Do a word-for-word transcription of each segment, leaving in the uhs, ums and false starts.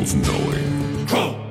of knowing. Crow.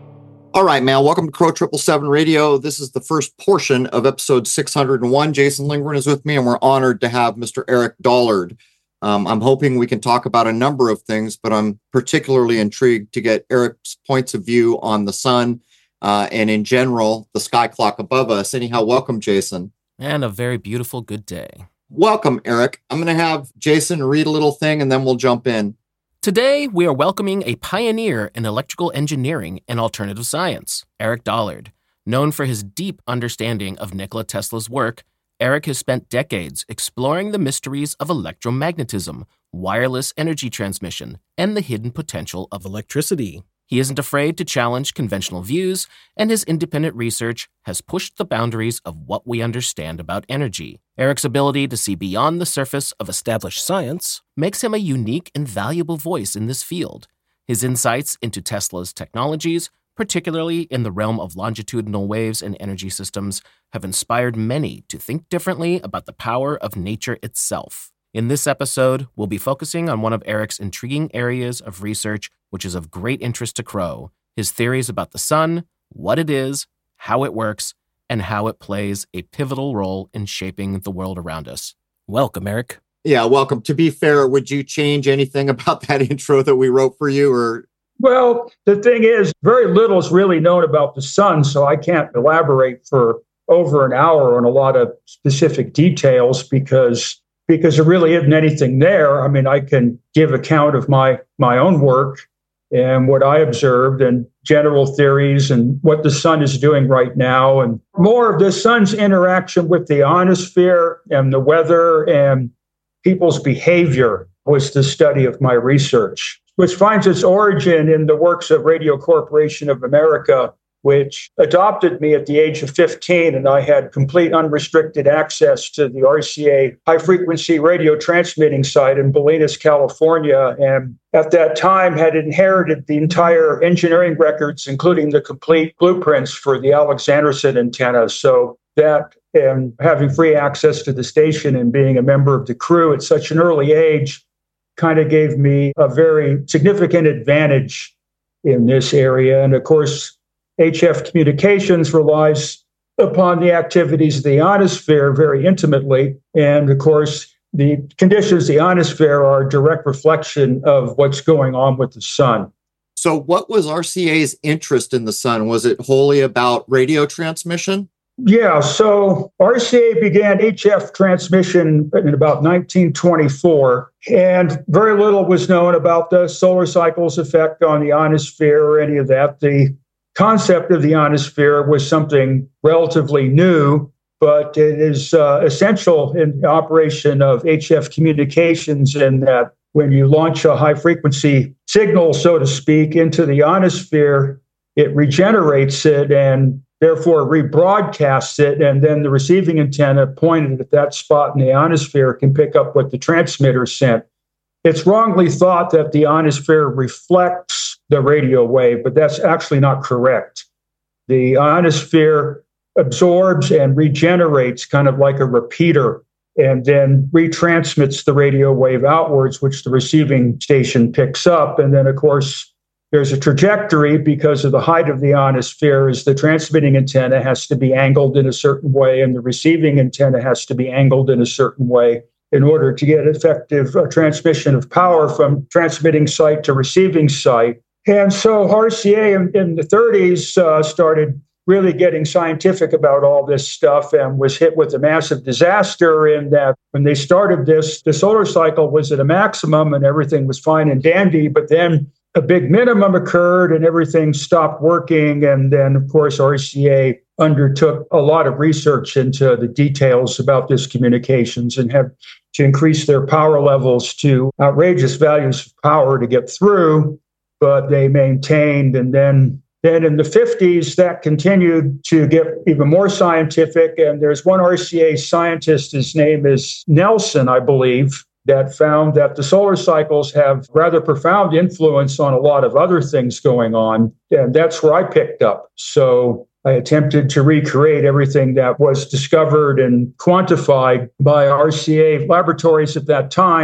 All right, man. Welcome to Crow Triple Seven Radio. This is the first portion of episode six hundred one. Jason Lingren is with me, and we're honored to have Mister Eric Dollard. Um, I'm hoping we can talk about a number of things, but I'm particularly intrigued to get Eric's points of view on the sun uh, and, in general, the sky clock above us. Anyhow, welcome, Jason. And a very beautiful good day. Welcome, Eric. I'm going to have Jason read a little thing, and then we'll jump in. Today, we are welcoming a pioneer in electrical engineering and alternative science, Eric Dollard. Known for his deep understanding of Nikola Tesla's work, Eric has spent decades exploring the mysteries of electromagnetism, wireless energy transmission, and the hidden potential of electricity. He isn't afraid to challenge conventional views, and his independent research has pushed the boundaries of what we understand about energy. Eric's ability to see beyond the surface of established science makes him a unique and valuable voice in this field. His insights into Tesla's technologies, particularly in the realm of longitudinal waves and energy systems, have inspired many to think differently about the power of nature itself. In this episode, we'll be focusing on one of Eric's intriguing areas of research, which is of great interest to Crow: his theories about the sun, what it is, how it works, and how it plays a pivotal role in shaping the world around us. Welcome, Eric. Yeah, welcome. To be fair, would you change anything about that intro that we wrote for you, or... Well, the thing is, very little is really known about the sun, so I can't elaborate for over an hour on a lot of specific details because because there really isn't anything there. I mean, I can give account of my my own work and what I observed and general theories and what the sun is doing right now, and more of the sun's interaction with the ionosphere and the weather and people's behavior was the study of my research, which finds its origin in the works of Radio Corporation of America, which adopted me at the age of fifteen, and I had complete unrestricted access to the R C A high-frequency radio transmitting site in Bolinas, California, and at that time had inherited the entire engineering records, including the complete blueprints for the Alexanderson antenna. So that, and having free access to the station and being a member of the crew at such an early age, kind of gave me a very significant advantage in this area. And of course, H F Communications relies upon the activities of the ionosphere very intimately. And of course, the conditions of the ionosphere are a direct reflection of what's going on with the sun. So what was R C A's interest in the sun? Was it wholly about radio transmission? Yeah, so R C A began H F transmission in about nineteen twenty-four, and very little was known about the solar cycle's effect on the ionosphere or any of that. The concept of the ionosphere was something relatively new, but it is uh, essential in the operation of H F communications in that when you launch a high-frequency signal, so to speak, into the ionosphere, it regenerates it and therefore rebroadcasts it, and then the receiving antenna pointed at that spot in the ionosphere can pick up what the transmitter sent. It's wrongly thought that the ionosphere reflects the radio wave, but that's actually not correct. The ionosphere absorbs and regenerates kind of like a repeater, and then retransmits the radio wave outwards, which the receiving station picks up. And then, of course, there's a trajectory because of the height of the ionosphere as the transmitting antenna has to be angled in a certain way and the receiving antenna has to be angled in a certain way in order to get effective uh, transmission of power from transmitting site to receiving site. And so R C A in, in the thirties uh, started really getting scientific about all this stuff and was hit with a massive disaster in that when they started this, the solar cycle was at a maximum and everything was fine and dandy, but then a big minimum occurred and everything stopped working. And then, of course, R C A undertook a lot of research into the details about this communications and had to increase their power levels to outrageous values of power to get through, but they maintained. And then, then in the fifties, that continued to get even more scientific. And there's one R C A scientist, his name is Nelson, I believe, that found that the solar cycles have rather profound influence on a lot of other things going on. And that's where I picked up. So I attempted to recreate everything that was discovered and quantified by R C A laboratories at that time.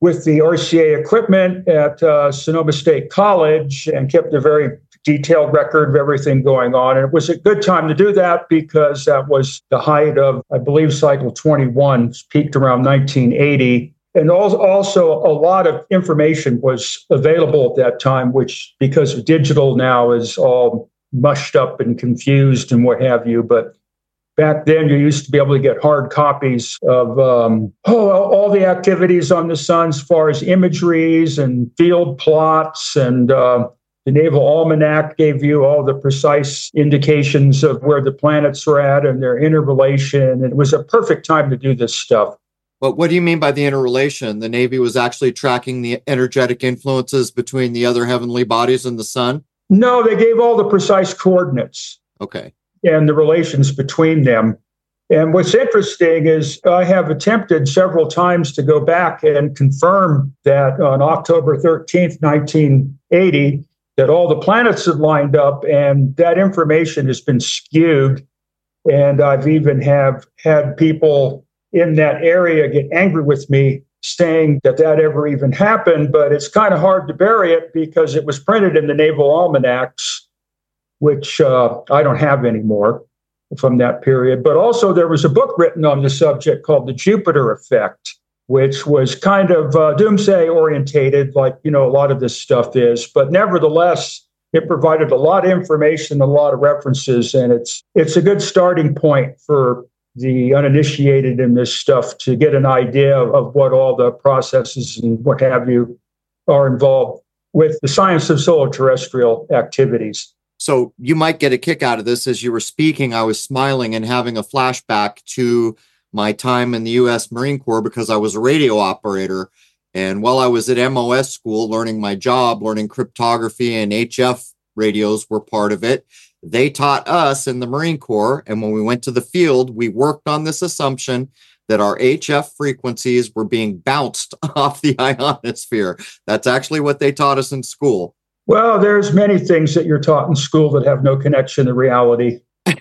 with the R C A equipment at uh, Sonoma State College and kept a very detailed record of everything going on. And it was a good time to do that because that was the height of, I believe, cycle twenty-one, peaked around nineteen eighty. And also a lot of information was available at that time, which because of digital now is all mushed up and confused and what have you. But back then, you used to be able to get hard copies of um, oh, all the activities on the sun as far as imageries and field plots. And uh, the Naval Almanac gave you all the precise indications of where the planets were at and their interrelation. And it was a perfect time to do this stuff. But what do you mean by the interrelation? The Navy was actually tracking the energetic influences between the other heavenly bodies and the sun? No, they gave all the precise coordinates. Okay. And the relations between them. And what's interesting is I have attempted several times to go back and confirm that on October thirteenth, nineteen eighty, that all the planets had lined up, and that information has been skewed. And I've even have had people in that area get angry with me saying that that ever even happened, but it's kind of hard to bury it because it was printed in the Naval Almanacs, which uh, I don't have anymore from that period. But also there was a book written on the subject called The Jupiter Effect, which was kind of uh, doomsday orientated, like, you know, a lot of this stuff is. But nevertheless, it provided a lot of information, a lot of references, and it's it's a good starting point for the uninitiated in this stuff to get an idea of, of what all the processes and what have you are involved with the science of solar terrestrial activities. So you might get a kick out of this. As you were speaking, I was smiling and having a flashback to my time in the U S Marine Corps because I was a radio operator. And while I was at M O S school learning my job, learning cryptography and H F radios were part of it, they taught us in the Marine Corps. And when we went to the field, we worked on this assumption that our H F frequencies were being bounced off the ionosphere. That's actually what they taught us in school. Well, there's many things that you're taught in school that have no connection to reality.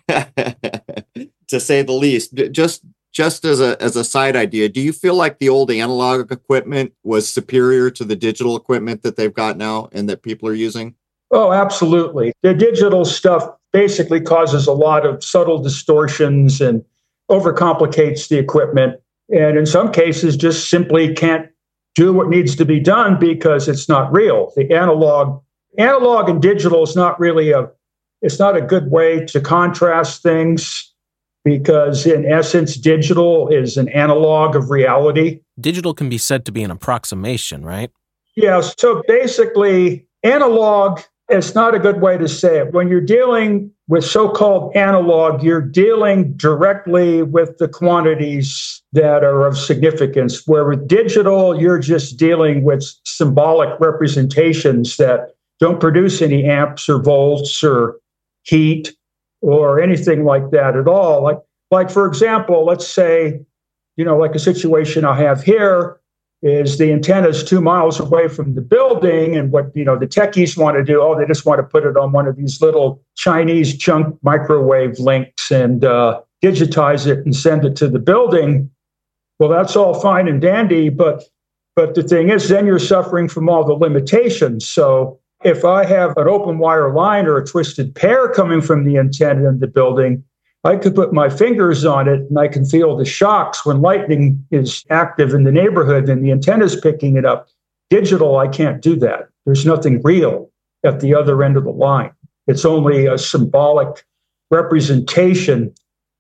To say the least. Just just as a as a side idea, do you feel like the old analog equipment was superior to the digital equipment that they've got now and that people are using? Oh, absolutely. The digital stuff basically causes a lot of subtle distortions and overcomplicates the equipment. And in some cases, just simply can't do what needs to be done because it's not real. The analog, analog and digital is not really a, it's not a good way to contrast things because in essence, digital is an analog of reality. Digital can be said to be an approximation, right? Yeah. So basically, analog, it's not a good way to say it. When you're dealing with so-called analog, you're dealing directly with the quantities that are of significance, where with digital, you're just dealing with symbolic representations that don't produce any amps or volts or heat or anything like that at all. Like, like for example, let's say, you know, like a situation I have here, is the antenna is two miles away from the building. And what, you know, the techies want to do, oh, they just want to put it on one of these little Chinese junk microwave links and uh, digitize it and send it to the building. Well, that's all fine and dandy. But, but the thing is, then you're suffering from all the limitations. So if I have an open wire line or a twisted pair coming from the antenna in the building, I could put my fingers on it and I can feel the shocks when lightning is active in the neighborhood and the antenna is picking it up. Digital, I can't do that. There's nothing real at the other end of the line. It's only a symbolic representation,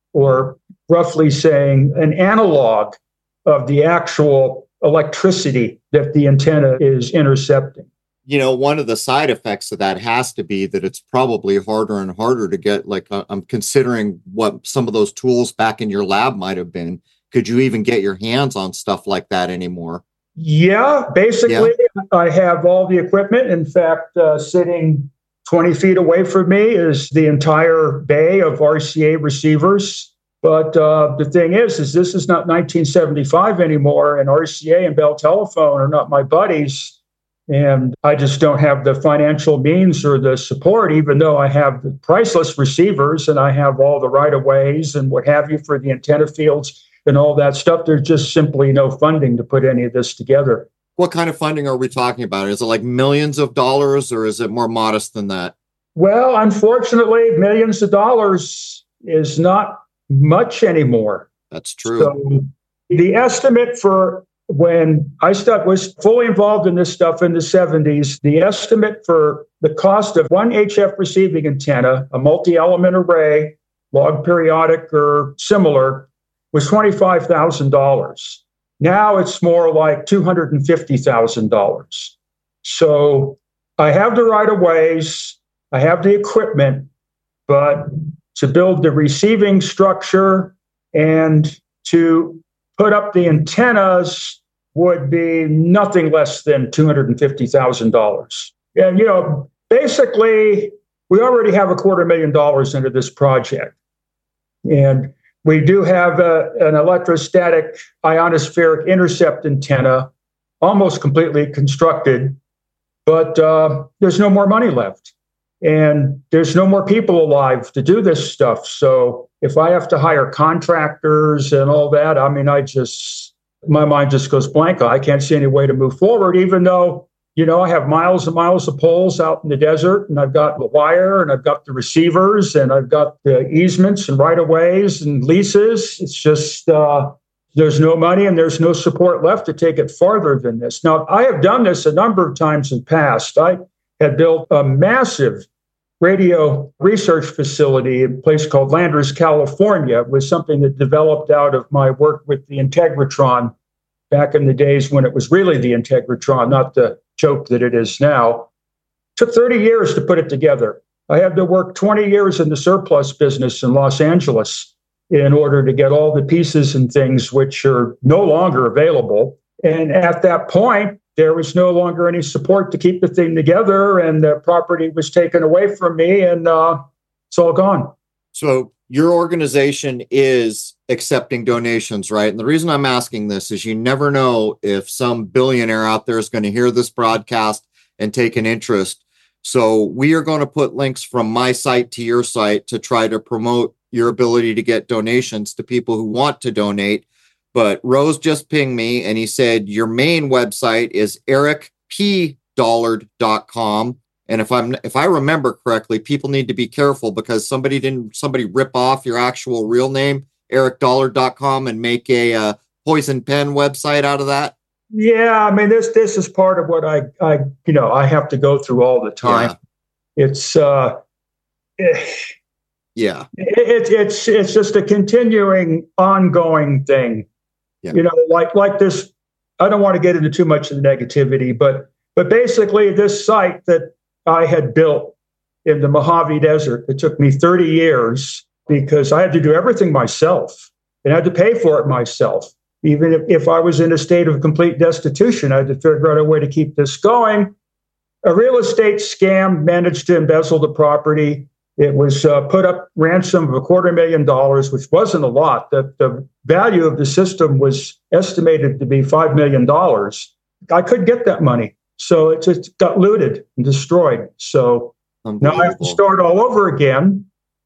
or roughly saying an analog of the actual electricity that the antenna is intercepting. You know, one of the side effects of that has to be that it's probably harder and harder to get, like, uh, I'm considering what some of those tools back in your lab might have been. Could you even get your hands on stuff like that anymore? Yeah, basically, yeah. I have all the equipment. In fact, uh, sitting twenty feet away from me is the entire bay of R C A receivers. But uh, the thing is, is this is not nineteen seventy-five anymore, and R C A and Bell Telephone are not my buddies. And I just don't have the financial means or the support, even though I have the priceless receivers and I have all the right-of-ways and what have you for the antenna fields and all that stuff. There's just simply no funding to put any of this together. What kind of funding are we talking about? Is it like millions of dollars or is it more modest than that? Well, unfortunately, millions of dollars is not much anymore. That's true. So the estimate for when I st- was fully involved in this stuff in the seventies, the estimate for the cost of one H F receiving antenna, a multi-element array, log periodic or similar, was twenty-five thousand dollars. Now it's more like two hundred fifty thousand dollars. So I have the right of ways, I have the equipment, but to build the receiving structure and to put up the antennas would be nothing less than two hundred fifty thousand dollars. And, you know, basically, we already have a quarter million dollars into this project. And we do have a, an electrostatic ionospheric intercept antenna, almost completely constructed, but uh, there's no more money left. And there's no more people alive to do this stuff. So if I have to hire contractors and all that, I mean, I just, my mind just goes blank. I can't see any way to move forward, even though, you know, I have miles and miles of poles out in the desert, and I've got the wire, and I've got the receivers, and I've got the easements and right-of-ways and leases. It's just, uh, there's no money and there's no support left to take it farther than this. Now, I have done this a number of times in the past. I had built a massive radio research facility in a place called Landers, California. It was something that developed out of my work with the Integratron back in the days when it was really the Integratron, not the joke that it is now. It took thirty years to put it together. I had to work twenty years in the surplus business in Los Angeles in order to get all the pieces and things which are no longer available. And at that point, there was no longer any support to keep the thing together, and the property was taken away from me, and uh, it's all gone. So your organization is accepting donations, right? And the reason I'm asking this is you never know if some billionaire out there is going to hear this broadcast and take an interest. So we are going to put links from my site to your site to try to promote your ability to get donations to people who want to donate. But Rose just pinged me and he said, your main website is eric p dollard dot com. And if I'm, if I remember correctly, people need to be careful because somebody didn't, somebody rip off your actual real name, eric dollard dot com, and make a uh, poison pen website out of that. Yeah. I mean, this, this is part of what I, I, you know, I have to go through all the time. Yeah. It's, uh, it, yeah, it, it's, it's just a continuing, ongoing thing. Yeah. You know, like like this, I don't want to get into too much of the negativity, but but basically this site that I had built in the Mojave Desert, it took me thirty years because I had to do everything myself and I had to pay for it myself. Even if, if I was in a state of complete destitution, I had to figure out a way to keep this going. A real estate scam managed to embezzle the property. It was uh, put up ransom of a quarter million dollars, which wasn't a lot. The, the value of the system was estimated to be five million dollars. I couldn't get that money. So it just got looted and destroyed. So now I have to start all over again.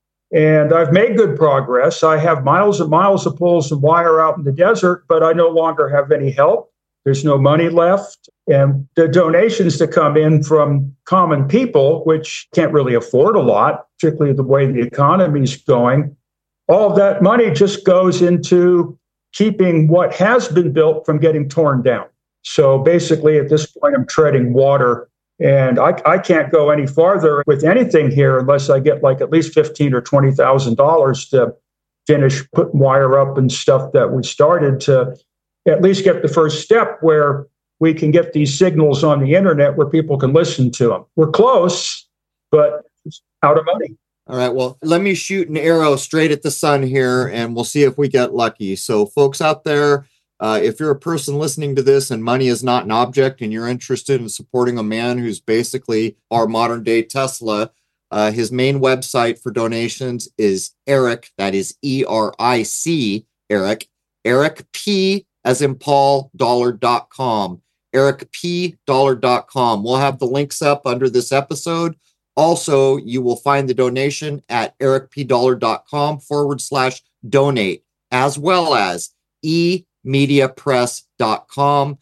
And I've made good progress. I have miles and miles of poles and wire out in the desert, but I no longer have any help. There's no money left. And the donations that come in from common people, which can't really afford a lot, particularly the way the economy is going, all of that money just goes into keeping what has been built from getting torn down. So basically, at this point, I'm treading water, and I, I can't go any farther with anything here unless I get like at least fifteen thousand dollars or twenty thousand dollars to finish putting wire up and stuff that we started to at least get the first step where we can get these signals on the internet where people can listen to them. We're close, but it's out of money. All right. Well, let me shoot an arrow straight at the sun here and we'll see if we get lucky. So folks out there, uh, if you're a person listening to this and money is not an object and you're interested in supporting a man who's basically our modern day Tesla, uh, his main website for donations is Eric, that is E R I C, Eric, Eric P as in Paul, dollard dot com. eric p dollard dot com. We'll have the links up under this episode. Also, you will find the donation at ericpdollard.com forward slash donate, as well as e media press dot com.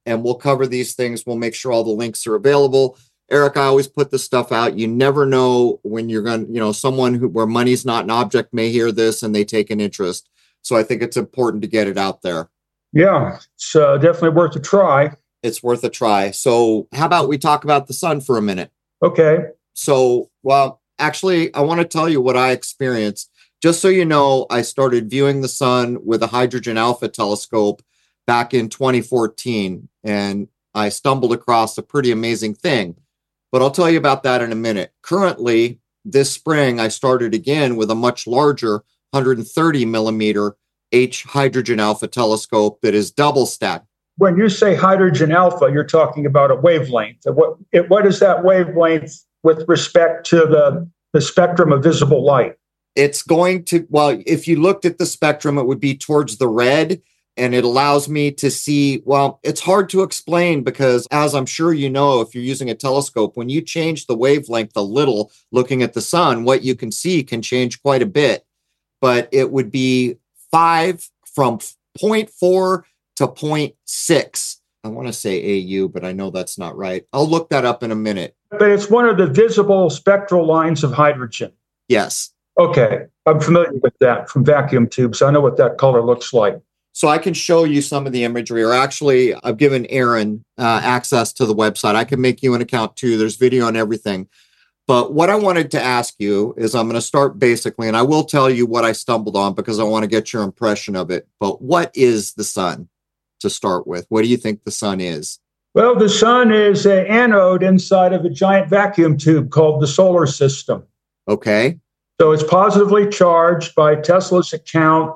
and we'll cover these things. We'll make sure all the links are available. Eric, I always put this stuff out. You never know when you're going to, you know, someone who where money's not an object may hear this and they take an interest. So I think it's important to get it out there. Yeah, it's uh, definitely worth a try. It's worth a try. So how about we talk about the sun for a minute? Okay. So, well, actually, I want to tell you what I experienced. Just so you know, I started viewing the sun with a hydrogen alpha telescope back in twenty fourteen, and I stumbled across a pretty amazing thing. But I'll tell you about that in a minute. Currently, this spring, I started again with a much larger one hundred thirty millimeter H hydrogen alpha telescope that is double stacked. When you say hydrogen alpha, you're talking about a wavelength. What, it, what is that wavelength with respect to the, the spectrum of visible light? It's going to, well, if you looked at the spectrum, it would be towards the red, and it allows me to see, well, it's hard to explain because, as I'm sure you know, if you're using a telescope, when you change the wavelength a little looking at the sun, what you can see can change quite a bit. But it would be five from zero point four to zero point six. I want to say A U, but I know that's not right. I'll look that up in a minute. But it's one of the visible spectral lines of hydrogen. Yes. Okay. I'm familiar with that from vacuum tubes. I know what that color looks like. So I can show you some of the imagery, or actually I've given Aaron uh, access to the website. I can make you an account too. There's video and everything. But what I wanted to ask you is, I'm going to start basically, and I will tell you what I stumbled on because I want to get your impression of it. But what is the sun to start with? What do you think the sun is? Well, the sun is an anode inside of a giant vacuum tube called the solar system. Okay. So it's positively charged. By Tesla's account,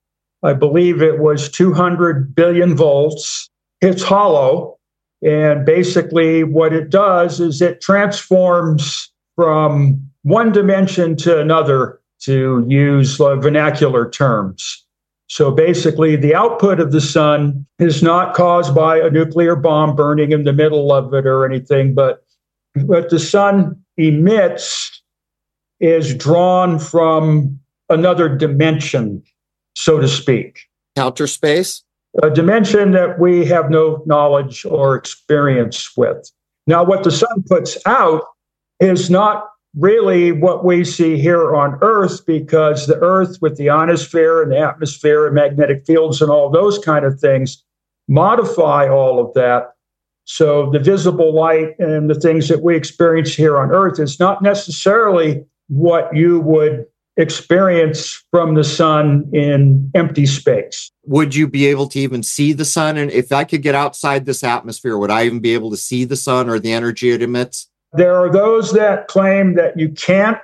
I believe it was two hundred billion volts. It's hollow. And basically what it does is it transforms from one dimension to another, to use uh, vernacular terms. So basically the output of the sun is not caused by a nuclear bomb burning in the middle of it or anything, but what the sun emits is drawn from another dimension, so to speak. Outer space? A dimension that we have no knowledge or experience with. Now, what the sun puts out is not really what we see here on Earth, because the Earth, with the ionosphere and the atmosphere and magnetic fields and all those kind of things, modify all of that. So the visible light and the things that we experience here on Earth is not necessarily what you would experience from the sun in empty space. Would you be able to even see the sun? And if I could get outside this atmosphere, would I even be able to see the sun or the energy it emits? There are those that claim that you can't.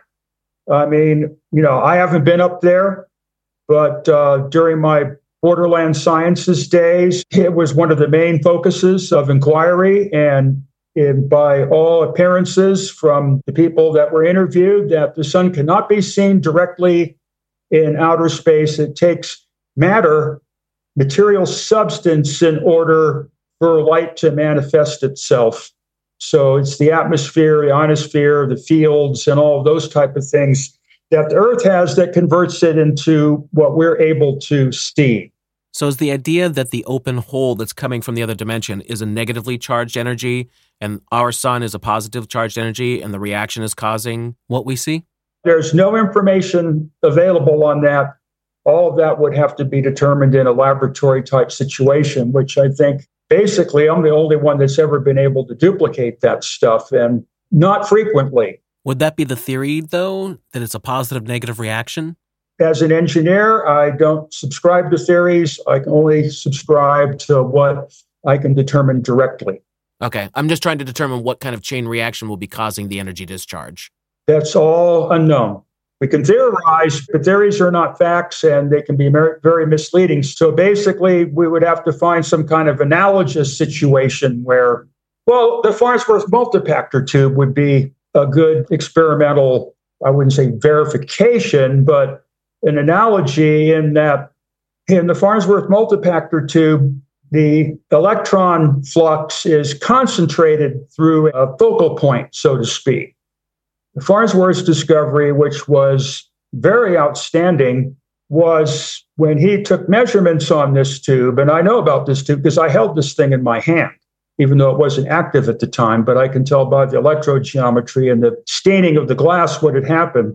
I mean, you know, I haven't been up there, but uh, during my Borderland Sciences days, it was one of the main focuses of inquiry. And in, by all appearances from the people that were interviewed, that the sun cannot be seen directly in outer space. It takes matter, material substance, in order for light to manifest itself. So it's the atmosphere, the ionosphere, the fields, and all of those type of things that the Earth has that converts it into what we're able to see. So is the idea that the open hole that's coming from the other dimension is a negatively charged energy, and our sun is a positive charged energy, and the reaction is causing what we see? There's no information available on that. All of that would have to be determined in a laboratory type situation, which I think basically I'm the only one that's ever been able to duplicate that stuff, and not frequently. Would that be the theory, though, that it's a positive-negative reaction? As an engineer, I don't subscribe to theories. I can only subscribe to what I can determine directly. Okay, I'm just trying to determine what kind of chain reaction will be causing the energy discharge. That's all unknown. We can theorize, but theories are not facts, and they can be very misleading. So basically, we would have to find some kind of analogous situation where, well, the Farnsworth multipactor tube would be a good experimental, I wouldn't say verification, but an analogy, in that in the Farnsworth multipactor tube, the electron flux is concentrated through a focal point, so to speak. Farnsworth's discovery, which was very outstanding, was when he took measurements on this tube, and I know about this tube because I held this thing in my hand. even though it wasn't active at the time, but I can tell by the electrode geometry and the staining of the glass what had happened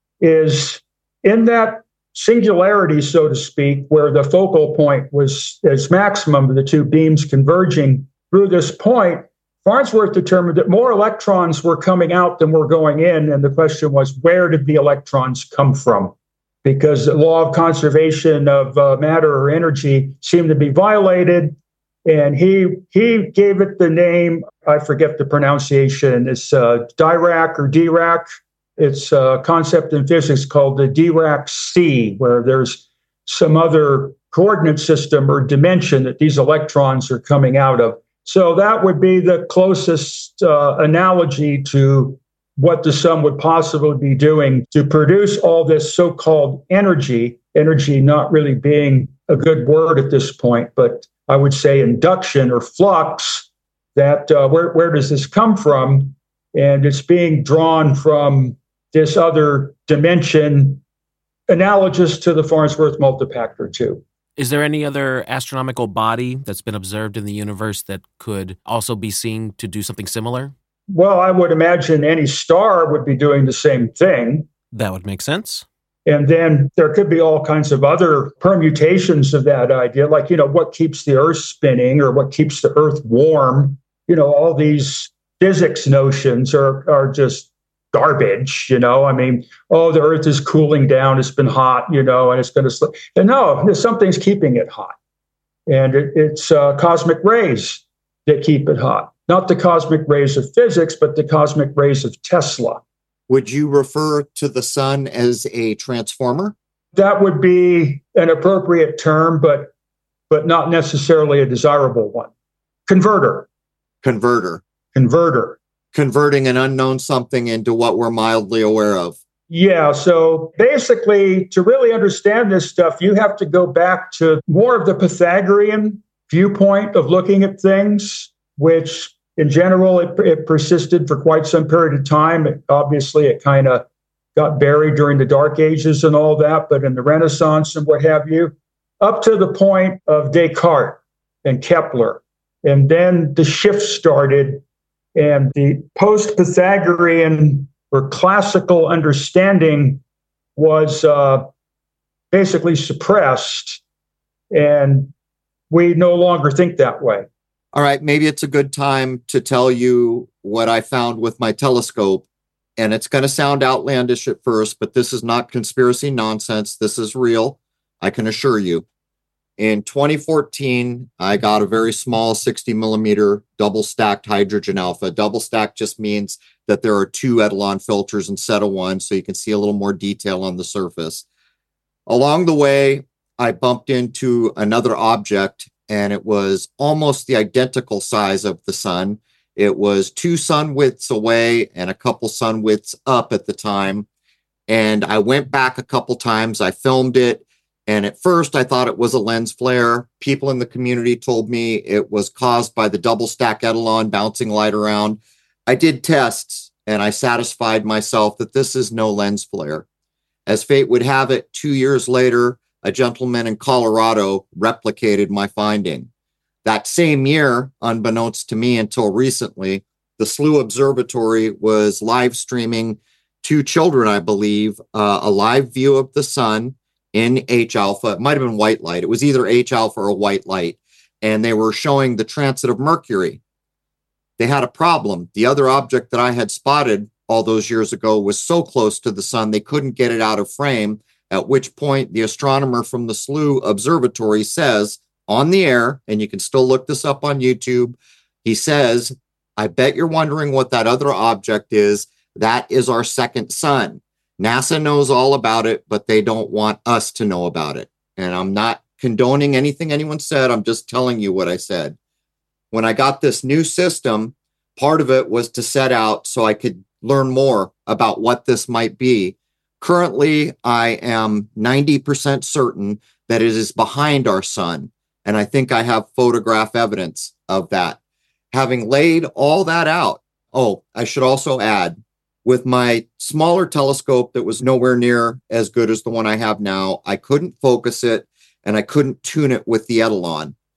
is in that singularity, so to speak, where the focal point was its maximum of the two beams converging through this point, Farnsworth determined that more electrons were coming out than were going in. And the question was, where did the electrons come from? Because the law of conservation of uh, matter or energy seemed to be violated. And he he gave it the name, I forget the pronunciation, it's uh, Dirac or Dirac. It's a concept in physics called the Dirac sea, where there's some other coordinate system or dimension that these electrons are coming out of. So that would be the closest uh, analogy to what the sun would possibly be doing to produce all this so-called energy, energy not really being a good word at this point, but I would say induction or flux, that uh, where, where does this come from? And it's being drawn from this other dimension analogous to the Farnsworth multipactor too. Is there any other astronomical body that's been observed in the universe that could also be seen to do something similar? Well, I would imagine any star would be doing the same thing. That would make sense. And then there could be all kinds of other permutations of that idea, like, you know, what keeps the Earth spinning or what keeps the Earth warm. You know, all these physics notions are, are just garbage, you know. I mean, oh, the Earth is cooling down, it's been hot, you know, and it's going to slip. And no, something's keeping it hot. And it, it's uh, cosmic rays that keep it hot. Not the cosmic rays of physics, but the cosmic rays of Tesla. Would you refer to the sun as a transformer? That would be an appropriate term, but but not necessarily a desirable one. Converter. Converter. Converter. Converting an unknown something into what we're mildly aware of. Yeah, so basically, to really understand this stuff, you have to go back to more of the Pythagorean viewpoint of looking at things, which in general, it, it persisted for quite some period of time. It, obviously, it kind of got buried during the Dark Ages and all that, but in the Renaissance and what have you, up to the point of Descartes and Kepler. And then the shift started, and the post-Pythagorean or classical understanding was uh, basically suppressed, and we no longer think that way. All right, maybe it's a good time to tell you what I found with my telescope. And it's going to sound outlandish at first, but this is not conspiracy nonsense. This is real, I can assure you. In twenty fourteen, I got a very small sixty millimeter double stacked hydrogen alpha. Double stacked just means that there are two Etalon filters instead of one, so you can see a little more detail on the surface. Along the way, I bumped into another object, and it was almost the identical size of the sun. It was two sun widths away and a couple sun widths up at the time. And I went back a couple times. I filmed it. And at first, I thought it was a lens flare. People in the community told me it was caused by the double stack Etalon bouncing light around. I did tests, and I satisfied myself that this is no lens flare. As fate would have it, two years later, a gentleman in Colorado replicated my finding. That same year, unbeknownst to me until recently, the S L U Observatory was live streaming to children, I believe, uh, a live view of the sun in H alpha. It might have been white light. It was either H alpha or white light. And they were showing the transit of Mercury. They had a problem. The other object that I had spotted all those years ago was so close to the sun, they couldn't get it out of frame. At which point the astronomer from the S L U Observatory says on the air, and you can still look this up on YouTube, he says, I bet you're wondering what that other object is. That is our second sun. NASA knows all about it, but they don't want us to know about it. And I'm not condoning anything anyone said. I'm just telling you what I said. When I got this new system, part of it was to set out so I could learn more about what this might be. Currently, I am ninety percent certain that it is behind our sun, and I think I have photograph evidence of that. Having laid all that out, oh, I should also add, with my smaller telescope that was nowhere near as good as the one I have now, I couldn't focus it, and I couldn't tune it with the Etalon.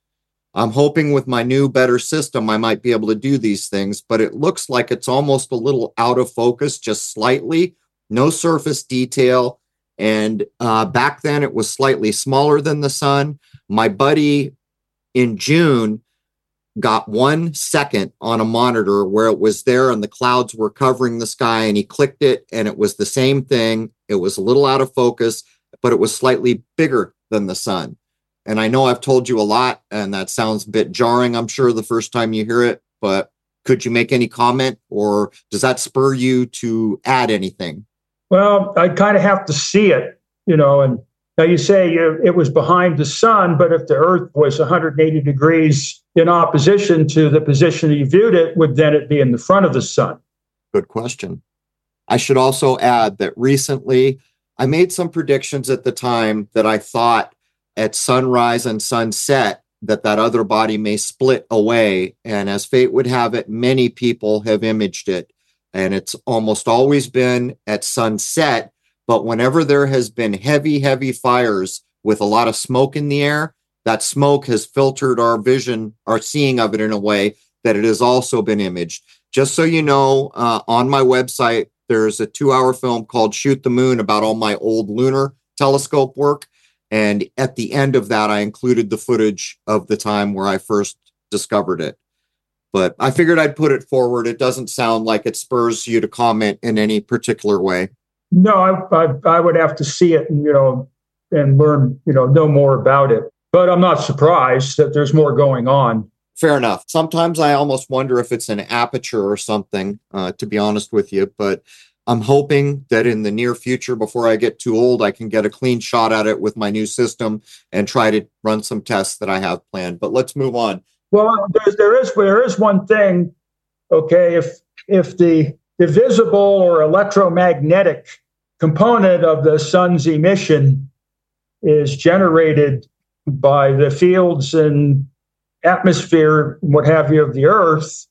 I'm hoping with my new, better system, I might be able to do these things, but it looks like it's almost a little out of focus, just slightly, no surface detail. And uh, back then it was slightly smaller than the sun. My buddy in June got one second on a monitor where it was there and the clouds were covering the sky, and he clicked it and it was the same thing. It was a little out of focus, but it was slightly bigger than the sun. And I know I've told you a lot, and that sounds a bit jarring, I'm sure, the first time you hear it, but could you make any comment, or does that spur you to add anything? Well, I kind of have to see it, you know, and now you say you, it was behind the sun, but if the Earth was one hundred eighty degrees in opposition to the position you viewed it, would then it be in the front of the sun? Good question. I should also add that recently I made some predictions at the time that I thought at sunrise and sunset that that other body may split away. And as fate would have it, many people have imaged it. And it's almost always been at sunset. But whenever there has been heavy, heavy fires with a lot of smoke in the air, that smoke has filtered our vision, our seeing of it in a way that it has also been imaged. Just so you know, uh, on my website, there's a two-hour film called Shoot the Moon about all my old lunar telescope work. And at the end of that, I included the footage of the time where I first discovered it. But I figured I'd put it forward. It doesn't sound like it spurs you to comment in any particular way. No, I, I, I would have to see it and, you know, and learn, you know, know more about it. But I'm not surprised that there's more going on. Fair enough. Sometimes I almost wonder if it's an aperture or something, uh, to be honest with you. But I'm hoping that in the near future, before I get too old, I can get a clean shot at it with my new system and try to run some tests that I have planned. But let's move on. Well, there's, there is there is one thing. Okay, if if the, the visible or electromagnetic component of the sun's emission is generated by the fields and atmosphere, what have you, of the Earth,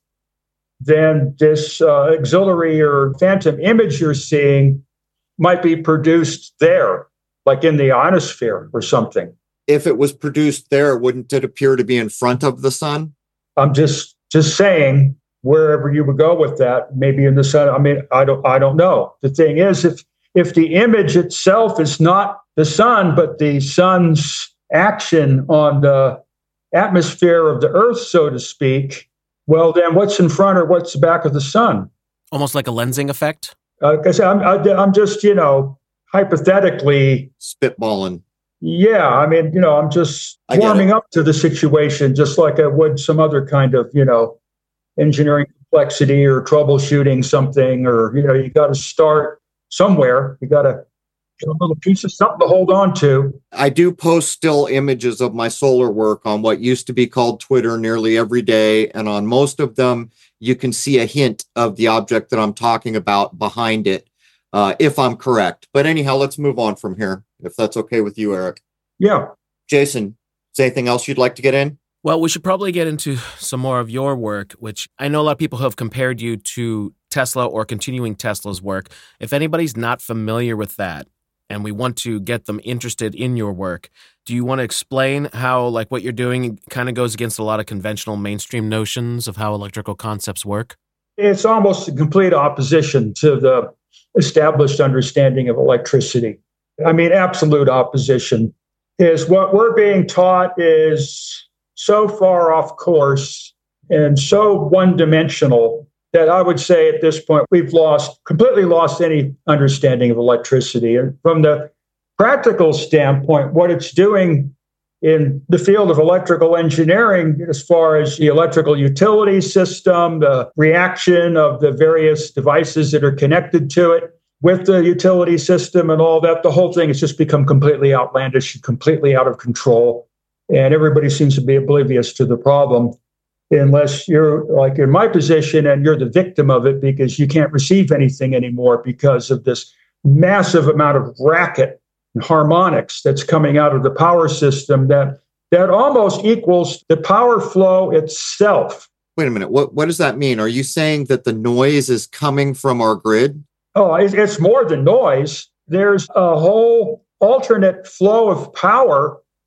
then this uh, auxiliary or phantom image you're seeing might be produced there, like in the ionosphere or something. If it was produced there, wouldn't it appear to be in front of the sun? I'm just just saying, wherever you would go with that, maybe in the sun. I mean, I don't I don't know. The thing is, if if the image itself is not the sun, but the sun's action on the atmosphere of the Earth, so to speak, well, then what's in front or what's the back of the sun? Almost like a lensing effect? Because uh, I'm, I, I'm just, you know, hypothetically... spitballing. Yeah, I mean, you know, I'm just warming up to the situation, just like I would some other kind of, you know, engineering complexity or troubleshooting something, or, you know, you got to start somewhere. You got to get a little piece of something to hold on to. I do post still images of my solar work on what used to be called Twitter nearly every day. And on most of them, you can see a hint of the object that I'm talking about behind it, uh, if I'm correct. But anyhow, let's move on from here, if that's okay with you, Eric. Yeah. Jason, is there anything else you'd like to get in? Well, we should probably get into some more of your work, which I know a lot of people have compared you to Tesla or continuing Tesla's work. If anybody's not familiar with that, and we want to get them interested in your work, do you want to explain how, like, what you're doing kind of goes against a lot of conventional mainstream notions of how electrical concepts work? It's almost a complete opposition to the established understanding of electricity. I mean, absolute opposition. Is what we're being taught is so far off course and so one-dimensional that I would say at this point we've lost, completely lost any understanding of electricity. And from the practical standpoint, what it's doing in the field of electrical engineering, as far as the electrical utility system, the reaction of the various devices that are connected to it with the utility system and all that, the whole thing has just become completely outlandish and completely out of control. And everybody seems to be oblivious to the problem, unless you're like in my position and you're the victim of it because you can't receive anything anymore because of this massive amount of racket and harmonics that's coming out of the power system that that almost equals the power flow itself. Wait a minute. What, what does that mean? Are you saying that the noise is coming from our grid? Oh, it's more than noise. There's a whole alternate flow of power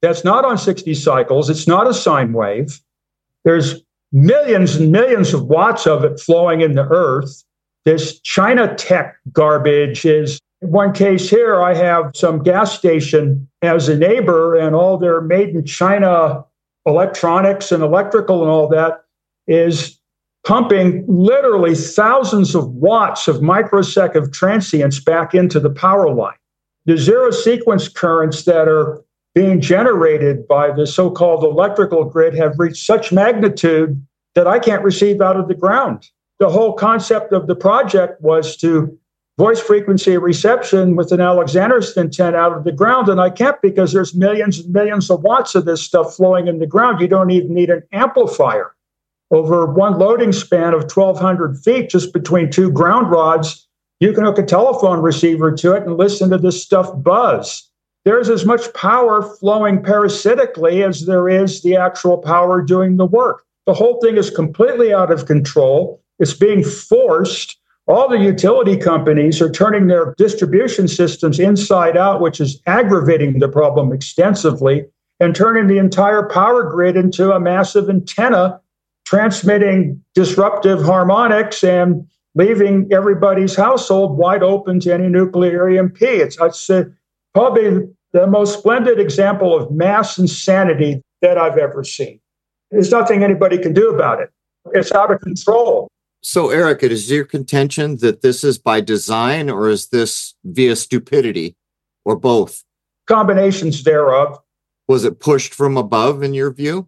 that's not on sixty cycles. It's not a sine wave. There's millions and millions of watts of it flowing in the earth. This China tech garbage is, in one case here, I have some gas station as a neighbor, and all their made in China electronics and electrical and all that is pumping literally thousands of watts of microsecond transients back into the power line. The zero sequence currents that are being generated by the so-called electrical grid have reached such magnitude that I can't receive out of the ground. The whole concept of the project was to voice frequency reception with an Alexander's antenna out of the ground, and I can't because there's millions and millions of watts of this stuff flowing in the ground. You don't even need an amplifier. Over one loading span of twelve hundred feet, just between two ground rods, you can hook a telephone receiver to it and listen to this stuff buzz. There's as much power flowing parasitically as there is the actual power doing the work. The whole thing is completely out of control. It's being forced. All the utility companies are turning their distribution systems inside out, which is aggravating the problem extensively, and turning the entire power grid into a massive antenna, transmitting disruptive harmonics and leaving everybody's household wide open to any nuclear E M P. It's, it's uh, probably the most splendid example of mass insanity that I've ever seen. There's nothing anybody can do about it. It's out of control. So, Eric, it is your contention that this is by design, or is this via stupidity, or both? Combinations thereof. Was it pushed from above, in your view?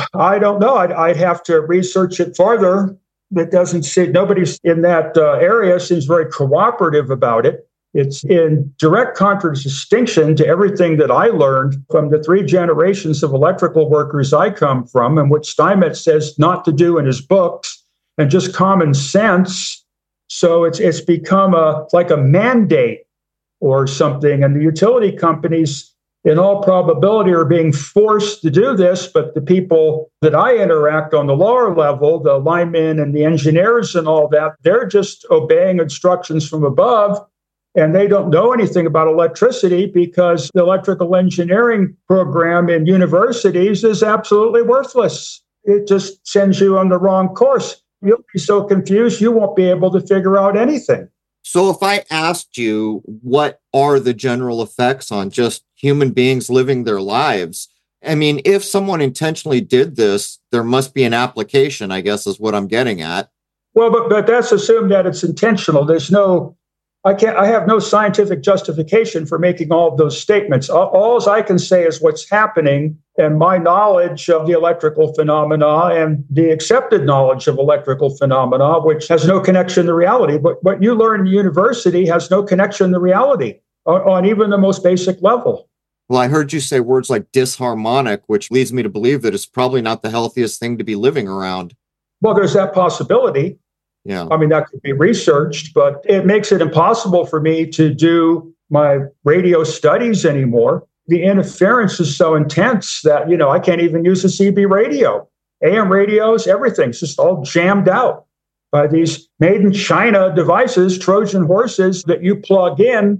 I don't know. I'd, I'd have to research it farther. It doesn't seem, nobody in that uh, area seems very cooperative about it. It's in direct contradistinction to everything that I learned from the three generations of electrical workers I come from, and which Steinmetz says not to do in his books, and just common sense. So it's it's become a like a mandate or something. And the utility companies, in all probability, are being forced to do this. But the people that I interact on the lower level, the linemen and the engineers and all that, they're just obeying instructions from above. And they don't know anything about electricity because the electrical engineering program in universities is absolutely worthless. It just sends you on the wrong course. You'll be so confused, you won't be able to figure out anything. So if I asked you, what are the general effects on just human beings living their lives? I mean, if someone intentionally did this, there must be an application, I guess, is what I'm getting at. Well, but, but that's assumed that it's intentional. There's no, I can't, I have no scientific justification for making all of those statements. All, all I can say is what's happening, and my knowledge of the electrical phenomena and the accepted knowledge of electrical phenomena, which has no connection to reality. But what you learn in university has no connection to reality on, on even the most basic level. Well, I heard you say words like disharmonic, which leads me to believe that it's probably not the healthiest thing to be living around. Well, there's that possibility. Yeah. I mean, that could be researched, but it makes it impossible for me to do my radio studies anymore. The interference is so intense that, you know, I can't even use a C B radio. A M radios, everything's just all jammed out by these made in China devices, Trojan horses that you plug in.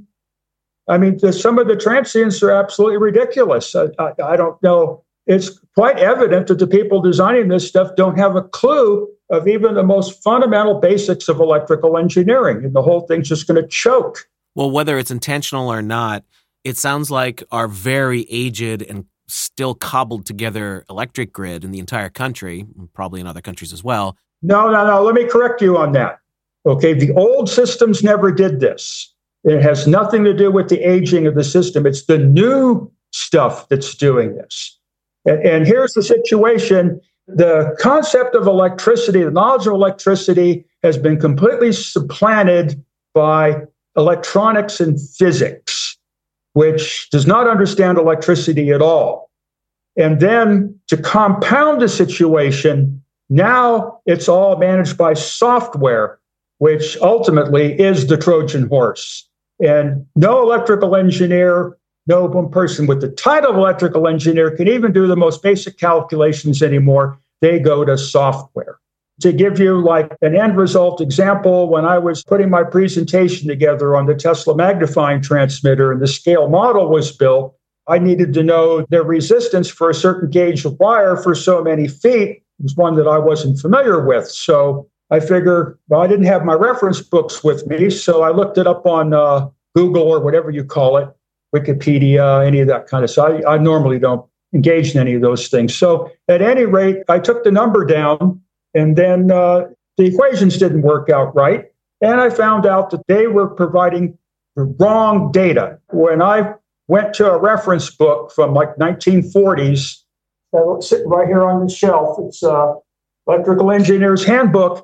I mean, the, some of the transients are absolutely ridiculous. I, I, I don't know. It's quite evident that the people designing this stuff don't have a clue of even the most fundamental basics of electrical engineering, and the whole thing's just going to choke. Well, whether it's intentional or not, it sounds like our very aged and still cobbled together electric grid in the entire country, probably in other countries as well. No, no, no. Let me correct you on that. Okay, the old systems never did this. It has nothing to do with the aging of the system. It's the new stuff that's doing this. And, and here's the situation. The concept of electricity, the knowledge of electricity, has been completely supplanted by electronics and physics, which does not understand electricity at all. And then to compound the situation, now it's all managed by software, which ultimately is the Trojan horse. And no electrical engineer, no one person with the title of electrical engineer can even do the most basic calculations anymore. They go to software. To give you like an end result example, when I was putting my presentation together on the Tesla magnifying transmitter and the scale model was built, I needed to know the resistance for a certain gauge of wire for so many feet. It was one that I wasn't familiar with. So I figured, well, I didn't have my reference books with me, so I looked it up on uh, Google or whatever you call it, Wikipedia, any of that kind of stuff. I, I normally don't engage in any of those things. So at any rate, I took the number down, and then uh, the equations didn't work out right. And I found out that they were providing the wrong data. When I went to a reference book from like nineteen forties, uh, sitting right here on the shelf, it's uh, Electrical Engineer's Handbook.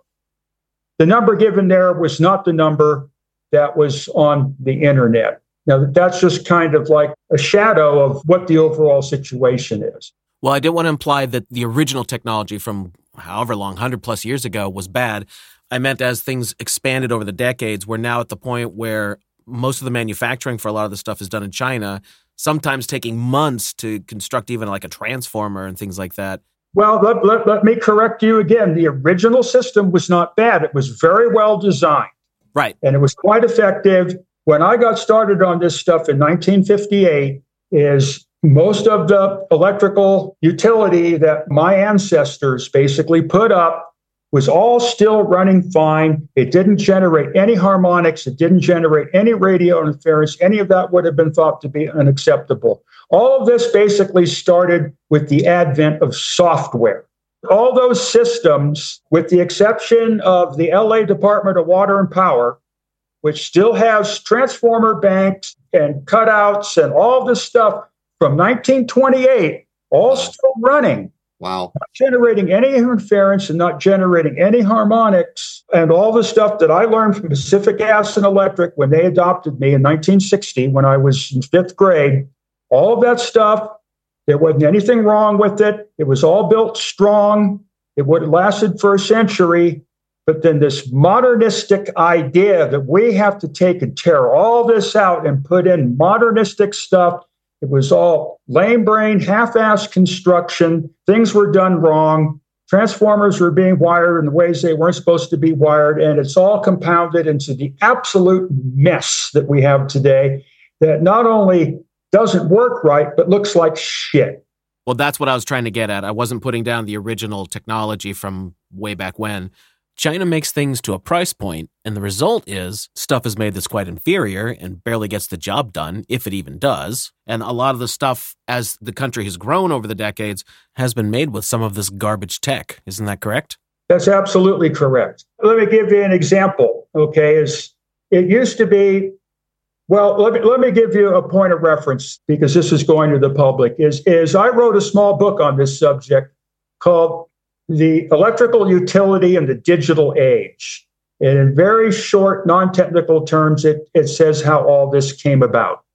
The number given there was not the number that was on the internet. Now, that's just kind of like a shadow of what the overall situation is. Well, I didn't want to imply that the original technology from however long, one hundred plus years ago, was bad. I meant as things expanded over the decades, we're now at the point where most of the manufacturing for a lot of the stuff is done in China, sometimes taking months to construct even like a transformer and things like that. Well, let, let, let me correct you again. The original system was not bad. It was very well designed. Right. And it was quite effective. When I got started on this stuff in nineteen fifty-eight, is most of the electrical utility that my ancestors basically put up was all still running fine. It didn't generate any harmonics. It didn't generate any radio interference. Any of that would have been thought to be unacceptable. All of this basically started with the advent of software. All those systems, with the exception of the L A Department of Water and Power, which still has transformer banks and cutouts and all this stuff from nineteen twenty-eight, all still running. Wow. Not generating any interference and not generating any harmonics. And all the stuff that I learned from Pacific Gas and Electric when they adopted me in nineteen sixty, when I was in fifth grade, all of that stuff, there wasn't anything wrong with it. It was all built strong. It would have lasted for a century. But then this modernistic idea that we have to take and tear all this out and put in modernistic stuff, it was all lame brain, half-assed construction. Things were done wrong. Transformers were being wired in the ways they weren't supposed to be wired. And it's all compounded into the absolute mess that we have today that not only doesn't work right, but looks like shit. Well, that's what I was trying to get at. I wasn't putting down the original technology from way back when. China makes things to a price point, and the result is stuff is made that's quite inferior and barely gets the job done, if it even does. And a lot of the stuff, as the country has grown over the decades, has been made with some of this garbage tech. Isn't that correct? That's absolutely correct. Let me give you an example, okay? Is it used to be, well, let me, let me give you a point of reference, because this is going to the public, is, is I wrote a small book on this subject called The Electrical Utility in the Digital Age. And in very short, non-technical terms, it, it says how all this came about.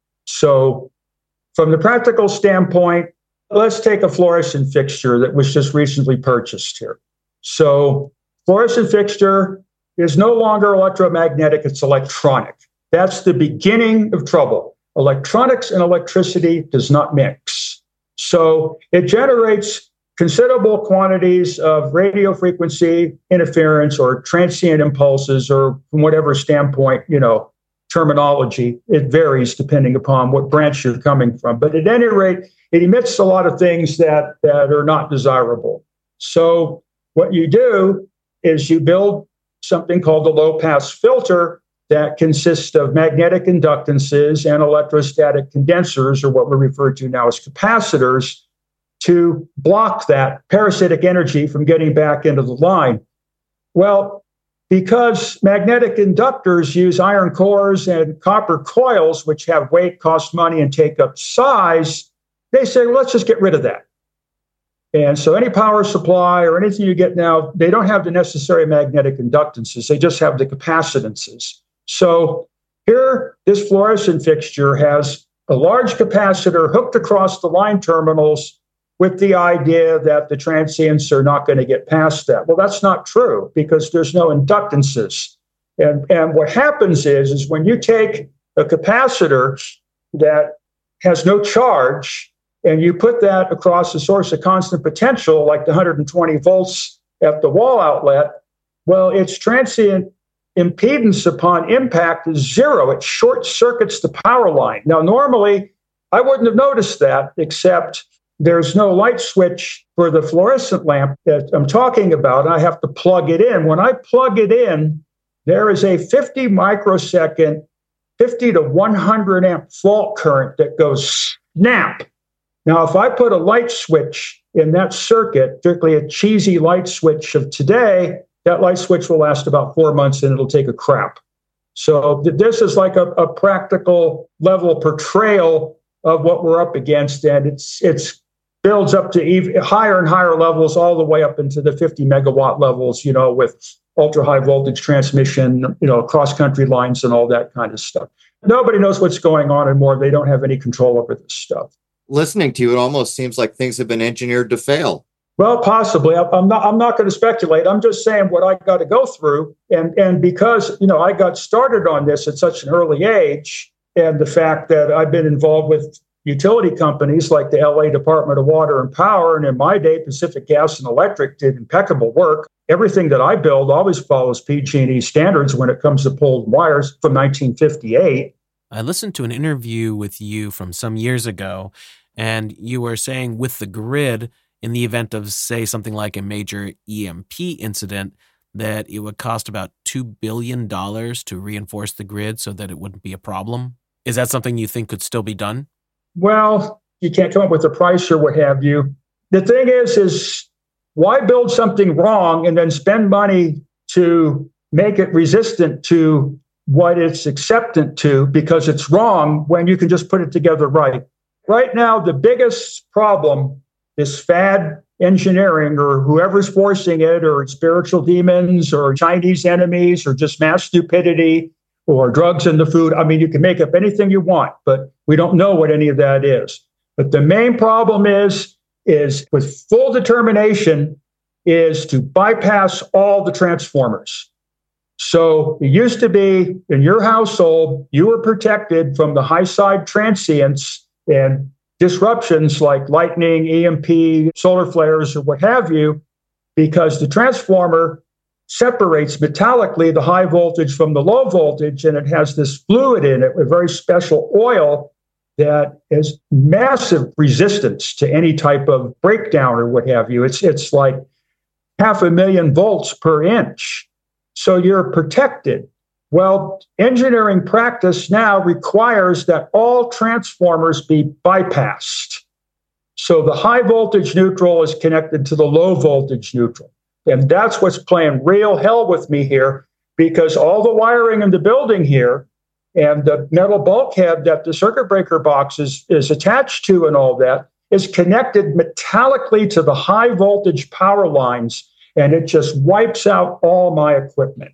So from the practical standpoint, let's take a fluorescent fixture that was just recently purchased here. So fluorescent fixture is no longer electromagnetic, it's electronic. That's the beginning of trouble. Electronics and electricity does not mix. So it generates considerable quantities of radio frequency interference or transient impulses, or from whatever standpoint, you know, terminology, it varies depending upon what branch you're coming from. But at any rate, it emits a lot of things that, that are not desirable. So what you do is you build something called a low-pass filter that consists of magnetic inductances and electrostatic condensers, or what we refer to now as capacitors, to block that parasitic energy from getting back into the line. Well, because magnetic inductors use iron cores and copper coils, which have weight, cost money, and take up size, they say, well, let's just get rid of that. And so any power supply or anything you get now, they don't have the necessary magnetic inductances. They just have the capacitances. So here, this fluorescent fixture has a large capacitor hooked across the line terminals with the idea that the transients are not going to get past that. Well, that's not true, because there's no inductances. And, and what happens is, is when you take a capacitor that has no charge and you put that across a source of constant potential, like the one hundred twenty volts at the wall outlet, well, its transient impedance upon impact is zero. It short circuits the power line. Now, normally, I wouldn't have noticed that, except there's no light switch for the fluorescent lamp that I'm talking about. I have to plug it in. When I plug it in, there is a fifty microsecond, fifty to one hundred amp fault current that goes snap. Now, if I put a light switch in that circuit, particularly a cheesy light switch of today, that light switch will last about four months and it'll take a crap. So th- this is like a, a practical level portrayal of what we're up against, and it's it's builds up to even higher and higher levels, all the way up into the fifty megawatt levels, you know, with ultra high voltage transmission, you know, cross country lines and all that kind of stuff. Nobody knows what's going on anymore. They don't have any control over this stuff. Listening to you, it almost seems like things have been engineered to fail. Well, possibly. I'm not. I'm not going to speculate. I'm just saying what I got to go through, and and because you know I got started on this at such an early age, and the fact that I've been involved with utility companies like the L A Department of Water and Power, and in my day, Pacific Gas and Electric did impeccable work. Everything that I build always follows P G and E standards when it comes to pulled wires from nineteen fifty-eight. I listened to an interview with you from some years ago, and you were saying with the grid, in the event of, say, something like a major E M P incident, that it would cost about two billion dollars to reinforce the grid so that it wouldn't be a problem. Is that something you think could still be done? Well, you can't come up with a price or what have you. The thing is, is why build something wrong and then spend money to make it resistant to what it's acceptant to because it's wrong when you can just put it together right? Right now, the biggest problem is fad engineering, or whoever's forcing it, or spiritual demons, or Chinese enemies, or just mass stupidity, or drugs in the food. I mean, you can make up anything you want, but we don't know what any of that is. But the main problem is, is with full determination, is to bypass all the transformers. So it used to be in your household, you were protected from the high side transients and disruptions like lightning, E M P, solar flares, or what have you, because the transformer separates metallically the high voltage from the low voltage, and it has this fluid in it with very special oil that has massive resistance to any type of breakdown or what have you. It's, it's like half a million volts per inch. So you're protected. Well, engineering practice now requires that all transformers be bypassed. So the high voltage neutral is connected to the low voltage neutral. And that's what's playing real hell with me here, because all the wiring in the building here and the metal bulkhead that the circuit breaker box is, is attached to and all that is connected metallically to the high voltage power lines, and it just wipes out all my equipment.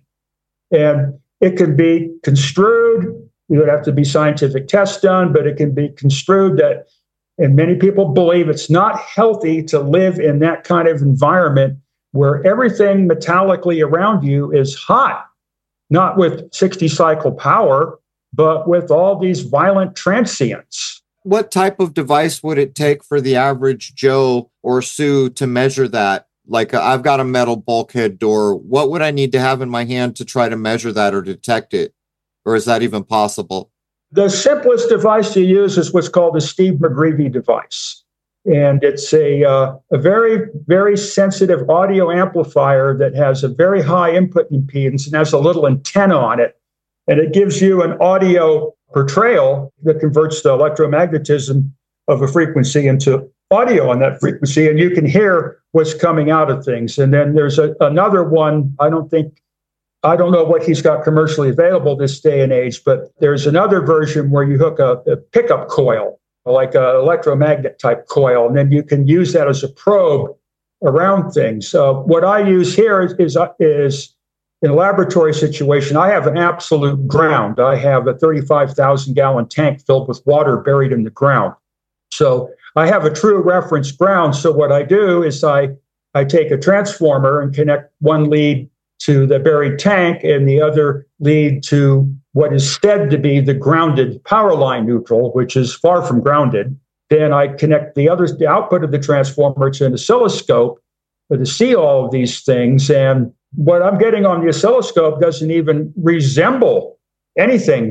And it can be construed, you would have to be scientific tests done, but it can be construed that, and many people believe it's not healthy to live in that kind of environment where everything metallically around you is hot, not with sixty cycle power, but with all these violent transients. What type of device would it take for the average Joe or Sue to measure that? Like, I've got a metal bulkhead door. What would I need to have in my hand to try to measure that or detect it? Or is that even possible? The simplest device to use is what's called the Steve McGreevy device. And it's a, uh, a very, very sensitive audio amplifier that has a very high input impedance and has a little antenna on it. And it gives you an audio portrayal that converts the electromagnetism of a frequency into audio on that frequency, and you can hear what's coming out of things. And then there's a, another one, I don't think, I don't know what he's got commercially available this day and age, but there's another version where you hook a, a pickup coil, like an electromagnet type coil, and then you can use that as a probe around things. So what I use here is, is, is in a laboratory situation, I have an absolute ground. I have a thirty-five thousand gallon tank filled with water buried in the ground. So I have a true reference ground. So what I do is I, I take a transformer and connect one lead to the buried tank and the other lead to what is said to be the grounded power line neutral, which is far from grounded. Then I connect the other, the output of the transformer to an oscilloscope to see all of these things. And what I'm getting on the oscilloscope doesn't even resemble anything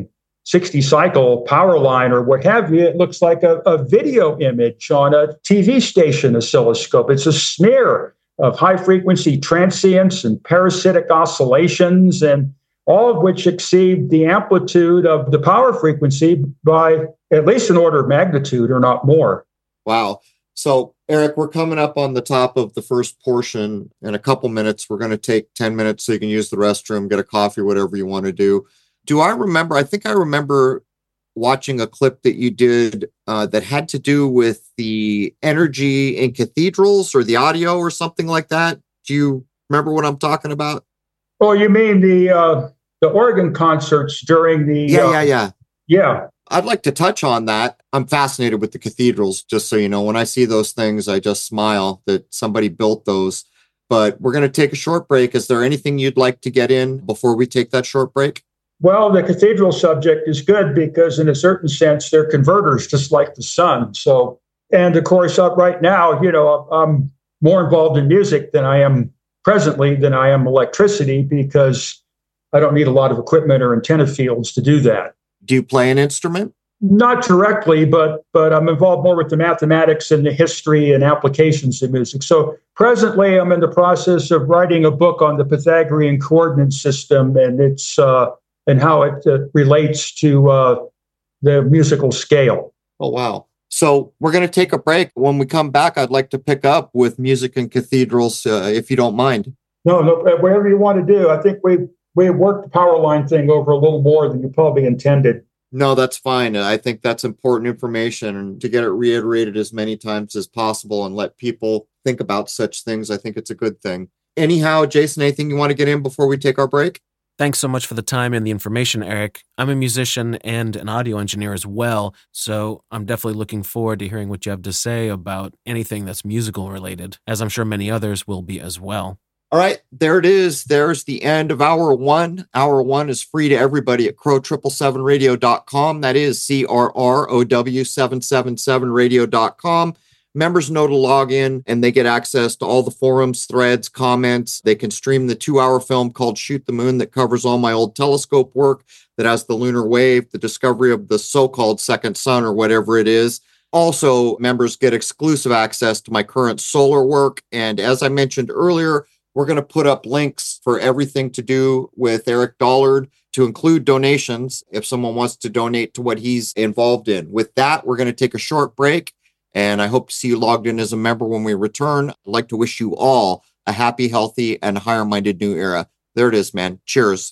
sixty cycle power line or what have you, it looks like a, a video image on a T V station oscilloscope. It's a smear of high frequency transients and parasitic oscillations, and all of which exceed the amplitude of the power frequency by at least an order of magnitude or not more. Wow. So, Eric, we're coming up on the top of the first portion. In a couple minutes, we're going to take ten minutes so you can use the restroom, get a coffee, whatever you want to do. Do I remember? I think I remember watching a clip that you did uh, that had to do with the energy in cathedrals or the audio or something like that. Do you remember what I'm talking about? Oh, you mean the uh, the organ concerts during the... Yeah, uh, yeah, yeah. Yeah. I'd like to touch on that. I'm fascinated with the cathedrals, just so you know. When I see those things, I just smile that somebody built those. But we're going to take a short break. Is there anything you'd like to get in before we take that short break? Well, the cathedral subject is good because in a certain sense, they're converters, just like the sun. So, and of course, uh, right now, you know, I'm more involved in music than I am presently than I am electricity because I don't need a lot of equipment or antenna fields to do that. Do you play an instrument? Not directly, but but I'm involved more with the mathematics and the history and applications of music. So presently, I'm in the process of writing a book on the Pythagorean coordinate system and its uh, and how it uh, relates to uh, the musical scale. Oh, wow. So we're going to take a break. When we come back, I'd like to pick up with music and cathedrals, uh, if you don't mind. No, no, whatever you want to do. I think we we worked the power line thing over a little more than you probably intended. No, that's fine. I think that's important information, and to get it reiterated as many times as possible and let people think about such things, I think it's a good thing. Anyhow, Jason, anything you want to get in before we take our break? Thanks so much for the time and the information, Eric. I'm a musician and an audio engineer as well, so I'm definitely looking forward to hearing what you have to say about anything that's musical related, as I'm sure many others will be as well. All right, there it is. There's the end of hour one. Hour one is free to everybody at crow triple seven radio dot com. That is C R R O W seven seven seven radio dot com. Members know to log in and they get access to all the forums, threads, comments. They can stream the two-hour film called Shoot the Moon that covers all my old telescope work, that has the lunar wave, the discovery of the so-called second sun or whatever it is. Also, members get exclusive access to my current solar work. And as I mentioned earlier, we're going to put up links for everything to do with Eric Dollard, to include donations if someone wants to donate to what he's involved in. With that, we're going to take a short break, and I hope to see you logged in as a member when we return. I'd like to wish you all a happy, healthy, and higher-minded new era. There it is, man. Cheers.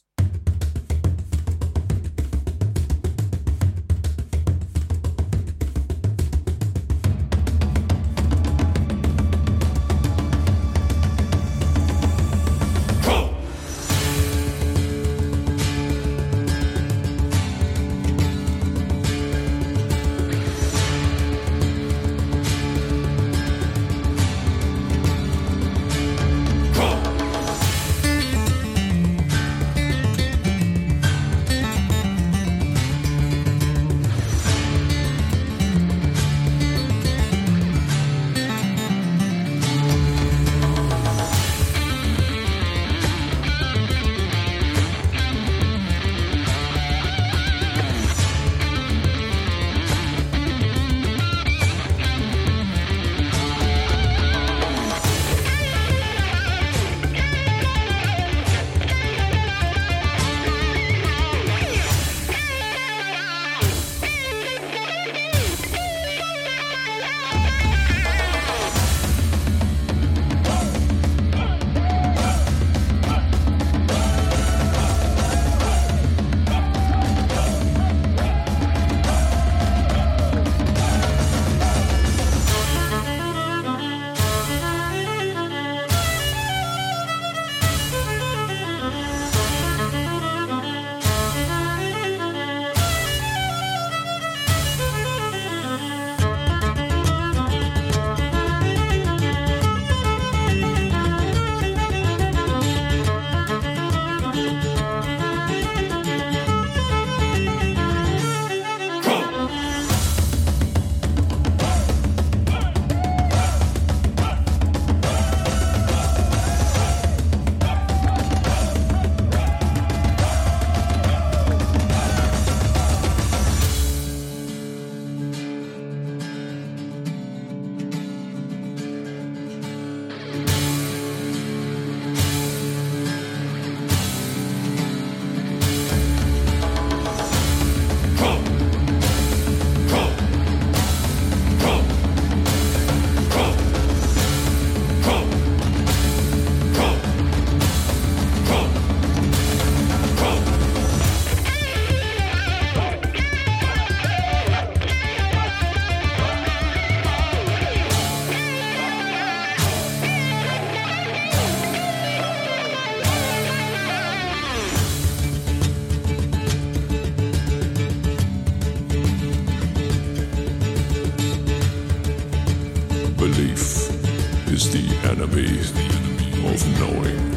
Belief is the enemy of knowing.